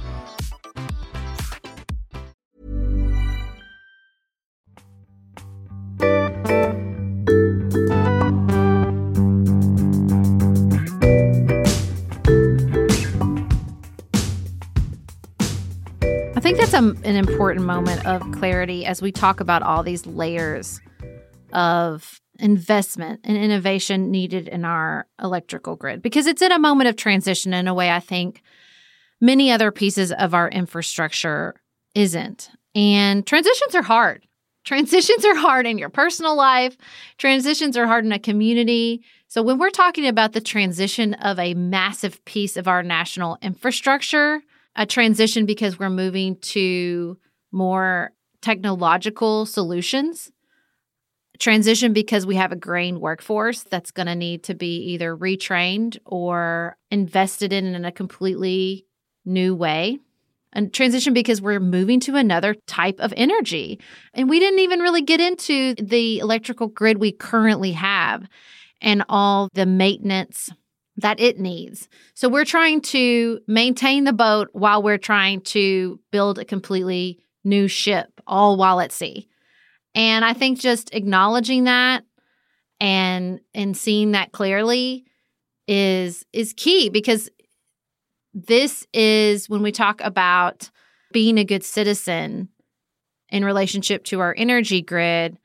I think that's a, an important moment of clarity as we talk about all these layers of investment and innovation needed in our electrical grid, because it's in a moment of transition in a way I think many other pieces of our infrastructure isn't. And transitions are hard. Transitions are hard in your personal life. Transitions are hard in a community. So when we're talking about the transition of a massive piece of our national infrastructure, a transition because we're moving to more technological solutions, transition because we have a graying workforce that's going to need to be either retrained or invested in in a completely new way. And transition because we're moving to another type of energy. And we didn't even really get into the electrical grid we currently have and all the maintenance that it needs. So we're trying to maintain the boat while we're trying to build a completely new ship, all while at sea. And I think just acknowledging that and and seeing that clearly is is key, because this is when we talk about being a good citizen in relationship to our energy grid,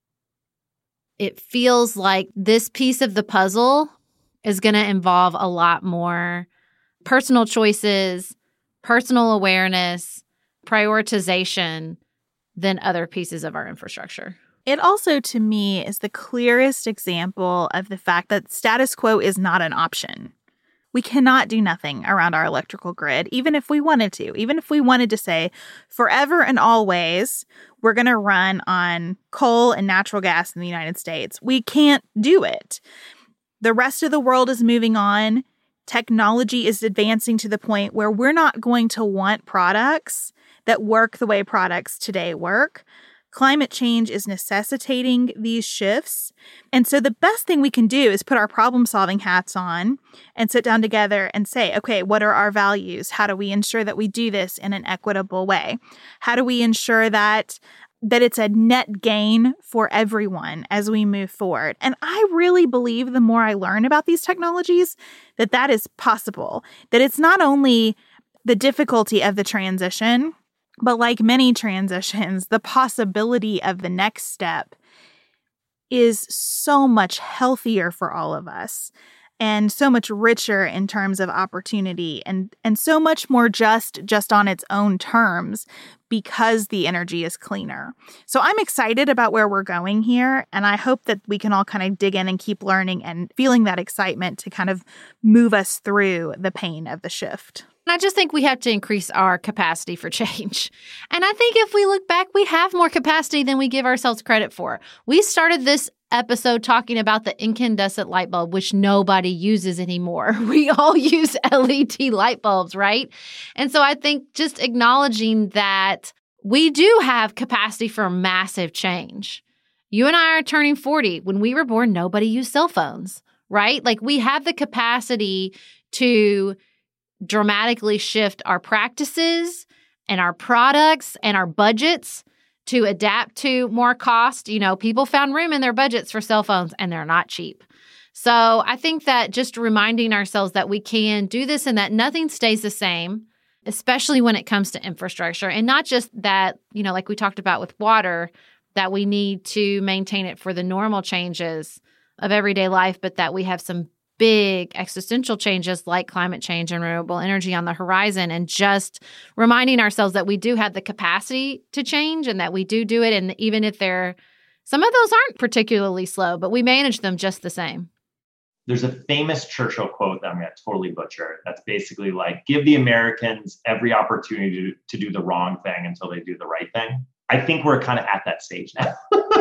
it feels like this piece of the puzzle is going to involve a lot more personal choices, personal awareness, prioritization than other pieces of our infrastructure. It also, to me, is the clearest example of the fact that status quo is not an option. We cannot do nothing around our electrical grid, even if we wanted to. Even if we wanted to say, forever and always, we're going to run on coal and natural gas in the United States. We can't do it. The rest of the world is moving on. Technology is advancing to the point where we're not going to want products that work the way products today work. Climate change is necessitating these shifts. And so the best thing we can do is put our problem-solving hats on and sit down together and say, okay, what are our values? How do we ensure that we do this in an equitable way? How do we ensure that that it's a net gain for everyone as we move forward? And I really believe the more I learn about these technologies, that that is possible, that it's not only the difficulty of the transition, but like many transitions, the possibility of the next step is so much healthier for all of us. and so much richer in terms of opportunity and, and so much more just, just on its own terms because the energy is cleaner. So I'm excited about where we're going here, and I hope that we can all kind of dig in and keep learning and feeling that excitement to kind of move us through the pain of the shift. And I just think we have to increase our capacity for change. And I think if we look back, we have more capacity than we give ourselves credit for. We started this episode talking about the incandescent light bulb, which nobody uses anymore. We all use L E D light bulbs, right? And so I think just acknowledging that we do have capacity for massive change. You and I are turning forty. When we were born, nobody used cell phones, right? Like we have the capacity to dramatically shift our practices and our products and our budgets to adapt to more cost. You know, people found room in their budgets for cell phones, and they're not cheap. So I think that just reminding ourselves that we can do this and that nothing stays the same, especially when it comes to infrastructure. And not just that, you know, like we talked about with water, that we need to maintain it for the normal changes of everyday life, but that we have some big existential changes like climate change and renewable energy on the horizon, and just reminding ourselves that we do have the capacity to change and that we do do it. And even if they're, some of those aren't particularly slow, but we manage them just the same. There's a famous Churchill quote that I'm going to totally butcher. That's basically like, give the Americans every opportunity to, to do the wrong thing until they do the right thing. I think we're kind of at that stage now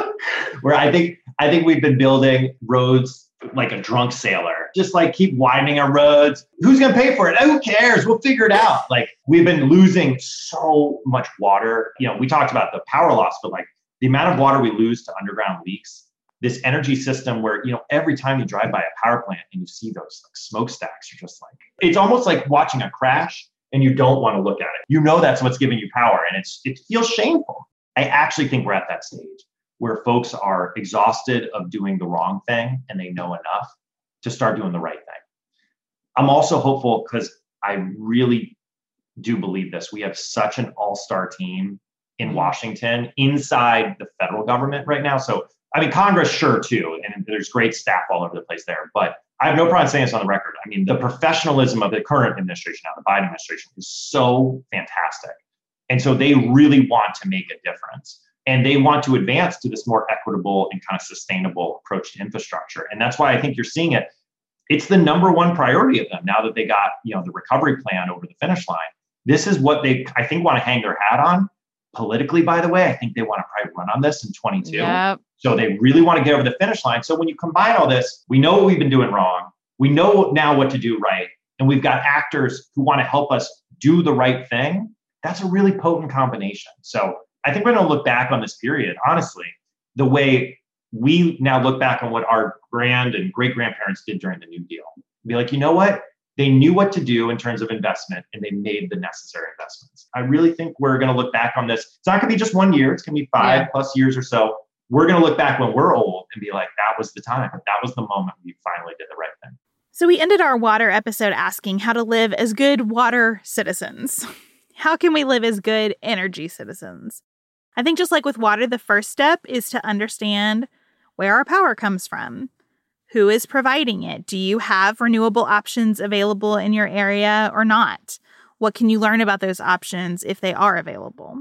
where I think, I think we've been building roads like a drunk sailor, just like keep widening our roads. Who's going to pay for it? Who cares? We'll figure it out. Like we've been losing so much water. You know, we talked about the power loss, but like the amount of water we lose to underground leaks, this energy system where, you know, every time you drive by a power plant and you see those like smokestacks, you're just like, it's almost like watching a crash and you don't want to look at it. You know, that's what's giving you power, and it's, it feels shameful. I actually think we're at that stage where folks are exhausted of doing the wrong thing and they know enough to start doing the right thing. I'm also hopeful because I really do believe this. We have such an all-star team in Washington inside the federal government right now. So, I mean, Congress, sure, too. And there's great staff all over the place there. But I have no problem saying this on the record. I mean, the professionalism of the current administration now, the Biden administration, is so fantastic. And so they really want to make a difference. And they want to advance to this more equitable and kind of sustainable approach to infrastructure. And that's why I think you're seeing it. It's the number one priority of them now that they got, you know, the recovery plan over the finish line. This is what they, I think, want to hang their hat on. Politically, by the way, I think they want to probably run on this in twenty-two. Yep. So they really want to get over the finish line. So when you combine all this, we know what we've been doing wrong. We know now what to do right. And we've got actors who want to help us do the right thing. That's a really potent combination. So I think we're going to look back on this period, honestly, the way we now look back on what our grand and great grandparents did during the New Deal. Be like, you know what? They knew what to do in terms of investment, and they made the necessary investments. I really think we're going to look back on this. It's not going to be just one year. It's going to be five yeah. plus years or so. We're going to look back when we're old and be like, that was the time. That was the moment we finally did the right thing. So we ended our water episode asking how to live as good water citizens. How can we live as good energy citizens? I think just like with water, the first step is to understand where our power comes from. Who is providing it? Do you have renewable options available in your area or not? What can you learn about those options if they are available?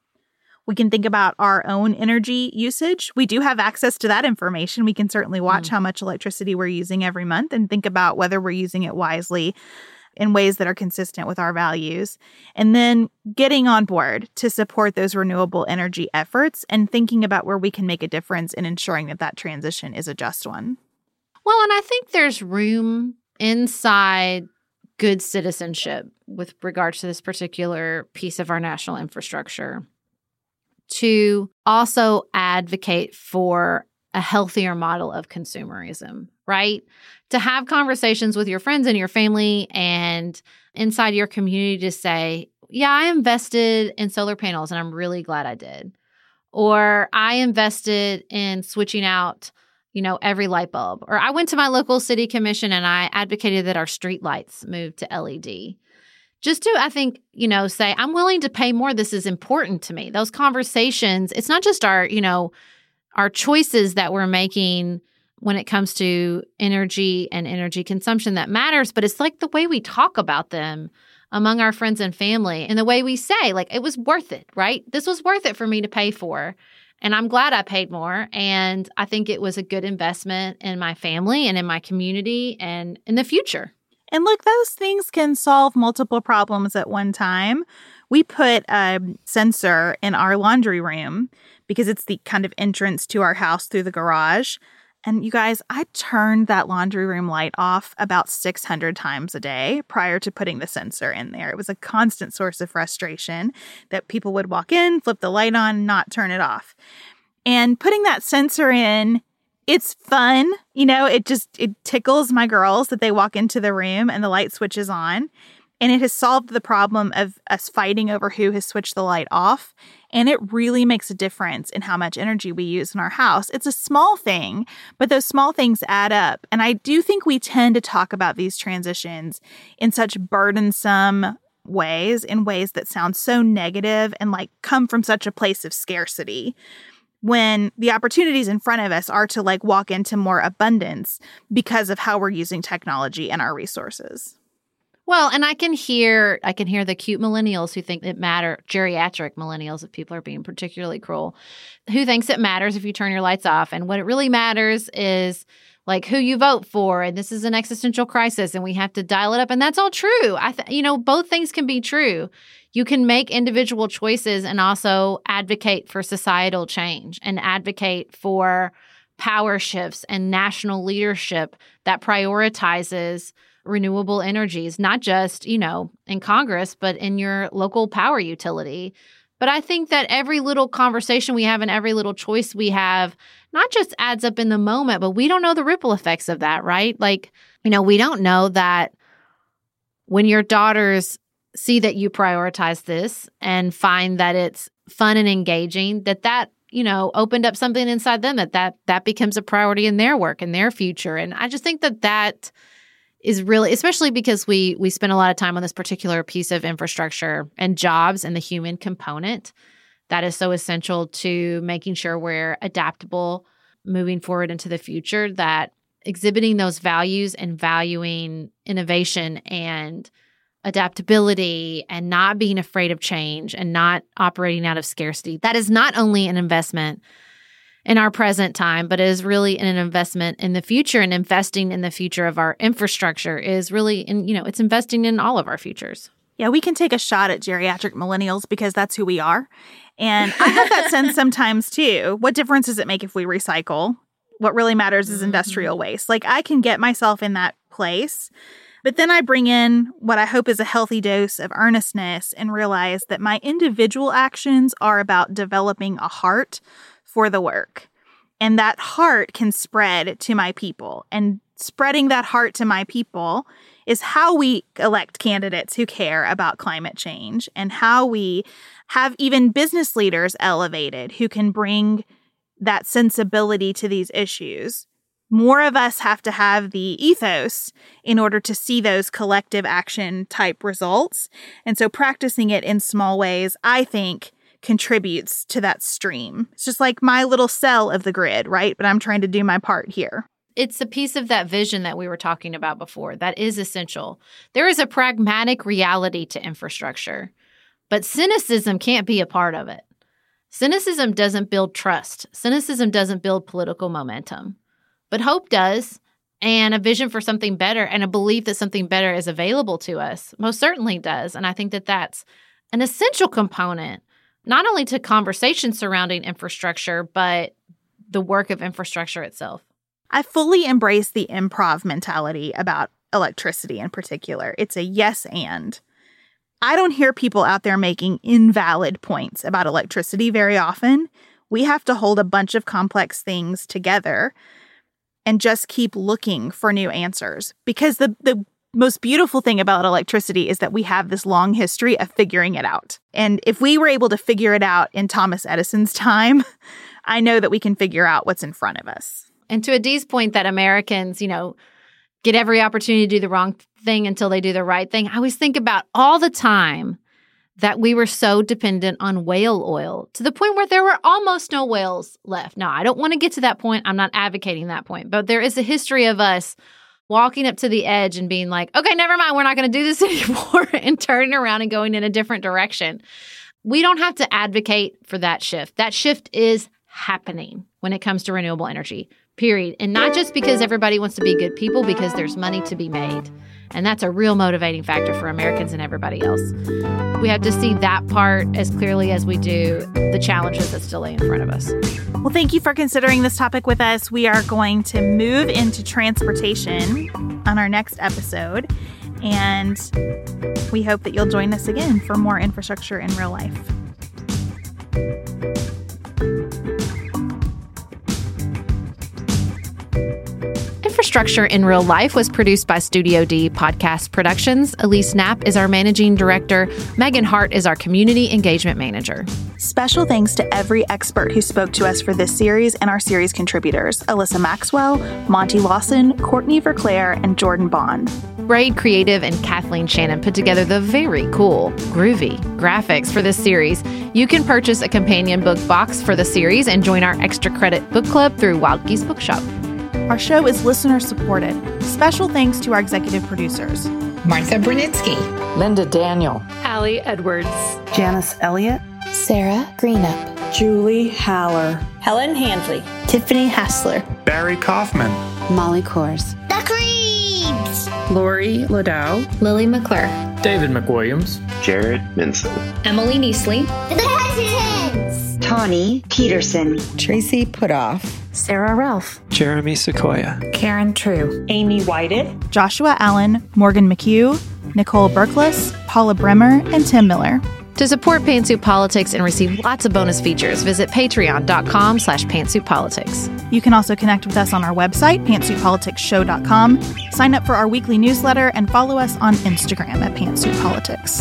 We can think about our own energy usage. We do have access to that information. We can certainly watch mm. how much electricity we're using every month and think about whether we're using it wisely in ways that are consistent with our values. And then getting on board to support those renewable energy efforts and thinking about where we can make a difference in ensuring that that transition is a just one. Well, and I think there's room inside good citizenship with regards to this particular piece of our national infrastructure to also advocate for a healthier model of consumerism, right? To have conversations with your friends and your family and inside your community to say, yeah, I invested in solar panels and I'm really glad I did. Or I invested in switching out, you know, every light bulb. Or I went to my local city commission and I advocated that our street lights move to L E D. Just to, I think, you know, say, I'm willing to pay more. This is important to me. Those conversations, it's not just our, you know, our choices that we're making when it comes to energy and energy consumption that matters, but it's like the way we talk about them among our friends and family and the way we say, like, it was worth it, right? This was worth it for me to pay for. And I'm glad I paid more. And I think it was a good investment in my family and in my community and in the future. And look, those things can solve multiple problems at one time. We put a sensor in our laundry room because it's the kind of entrance to our house through the garage. And you guys, I turned that laundry room light off about six hundred times a day prior to putting the sensor in there. It was a constant source of frustration that people would walk in, flip the light on, not turn it off. And putting that sensor in, it's fun. You know, it just, it tickles my girls that they walk into the room and the light switches on. And it has solved the problem of us fighting over who has switched the light off. And it really makes a difference in how much energy we use in our house. It's a small thing, but those small things add up. And I do think we tend to talk about these transitions in such burdensome ways, in ways that sound so negative and like come from such a place of scarcity, when the opportunities in front of us are to like walk into more abundance because of how we're using technology and our resources. Well, and I can hear I can hear the cute millennials who think it matter, geriatric millennials, if people are being particularly cruel, who thinks it matters if you turn your lights off. And what it really matters is like who you vote for. And this is an existential crisis and we have to dial it up. And that's all true. I th- you know, both things can be true. You can make individual choices and also advocate for societal change and advocate for power shifts and national leadership that prioritizes renewable energies, not just, you know, in Congress, but in your local power utility. But I think that every little conversation we have and every little choice we have not just adds up in the moment, but we don't know the ripple effects of that, right? Like, you know, we don't know that when your daughters see that you prioritize this and find that it's fun and engaging, that that, you know, opened up something inside them, that that, that becomes a priority in their work and their future. And I just think that that is really, especially because we we spend a lot of time on this particular piece of infrastructure and jobs and the human component that is so essential to making sure we're adaptable moving forward into the future, that exhibiting those values and valuing innovation and adaptability and not being afraid of change and not operating out of scarcity, that is not only an investment in our present time, but is really an investment in the future, and investing in the future of our infrastructure is really, in, you know, it's investing in all of our futures. Yeah, we can take a shot at geriatric millennials because that's who we are. And I have that sense sometimes too. What difference does it make if we recycle? What really matters is industrial mm-hmm. waste. Like I can get myself in that place, but then I bring in what I hope is a healthy dose of earnestness and realize that my individual actions are about developing a heart for the work. And that heart can spread to my people. And spreading that heart to my people is how we elect candidates who care about climate change, and how we have even business leaders elevated who can bring that sensibility to these issues. More of us have to have the ethos in order to see those collective action type results. And so practicing it in small ways, I think, contributes to that stream. It's just like my little cell of the grid, right? But I'm trying to do my part here. It's a piece of that vision that we were talking about before that is essential. There is a pragmatic reality to infrastructure, but cynicism can't be a part of it. Cynicism doesn't build trust. Cynicism doesn't build political momentum, but hope does, and a vision for something better and a belief that something better is available to us most certainly does. And I think that that's an essential component, not only to conversation surrounding infrastructure, but the work of infrastructure itself. I fully embrace the improv mentality about electricity in particular. It's a yes and. I don't hear people out there making invalid points about electricity very often. We have to hold a bunch of complex things together and just keep looking for new answers. Because the, the most beautiful thing about electricity is that we have this long history of figuring it out. And if we were able to figure it out in Thomas Edison's time, I know that we can figure out what's in front of us. And to Adi's point that Americans, you know, get every opportunity to do the wrong thing until they do the right thing, I always think about all the time that we were so dependent on whale oil to the point where there were almost no whales left. Now, I don't want to get to that point. I'm not advocating that point, but there is a history of us walking up to the edge and being like, okay, never mind, we're not going to do this anymore, and turning around and going in a different direction. We don't have to advocate for that shift. That shift is happening when it comes to renewable energy, period. And not just because everybody wants to be good people, because there's money to be made. And that's a real motivating factor for Americans and everybody else. We have to see that part as clearly as we do the challenges that still lay in front of us. Well, thank you for considering this topic with us. We are going to move into transportation on our next episode. And we hope that you'll join us again for more infrastructure in real life. Infrastructure in Real Life was produced by Studio D Podcast Productions. Elise Knapp is our managing director. Megan Hart is our community engagement manager. Special thanks to every expert who spoke to us for this series and our series contributors, Alyssa Maxwell, Monty Lawson, Courtney Verclair, and Jordan Bond. Braid Creative and Kathleen Shannon put together the very cool, groovy graphics for this series. You can purchase a companion book box for the series and join our extra credit book club through Wild Geese Bookshop. Our show is listener-supported. Special thanks to our executive producers, Martha Brunitsky, Linda Daniel, Allie Edwards, Janice Elliott, Sarah Greenup, Julie Haller, Helen Handley, Tiffany Hassler, Barry Kaufman, Molly Kors, The Creeps, Lori Ladow, Lily McClure, David McWilliams, Jared Minson, Emily Neasley, The Hesitants, Tawny Peterson, Tracy Putoff, Sarah Ralph, Jeremy Sequoia, Karen True, Amy Whited, Joshua Allen, Morgan McHugh, Nicole Berkless, Paula Bremer, and Tim Miller. To support Pantsuit Politics and receive lots of bonus features, visit patreon.com slash pantsuitpolitics. You can also connect with us on our website, pantsuit politics show dot com, sign up for our weekly newsletter, and follow us on Instagram at pantsuitpolitics.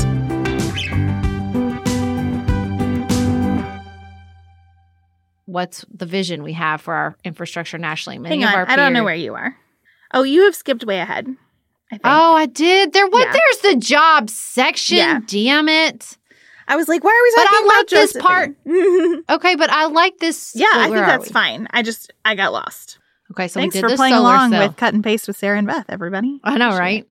What's the vision we have for our infrastructure nationally? Many Hang on, I don't know where you are. Oh, you have skipped way ahead. I think. Oh, I did. There, what? Yeah. There's the job section. Yeah. Damn it! I was like, why are we but talking I about like this Josephine? part. Okay, but I like this. Yeah, well, I think that's we? fine. I just I got lost. Okay, so thanks we did for the playing solar along cell. with Cut and Paste with Sarah and Beth, everybody. I know, right?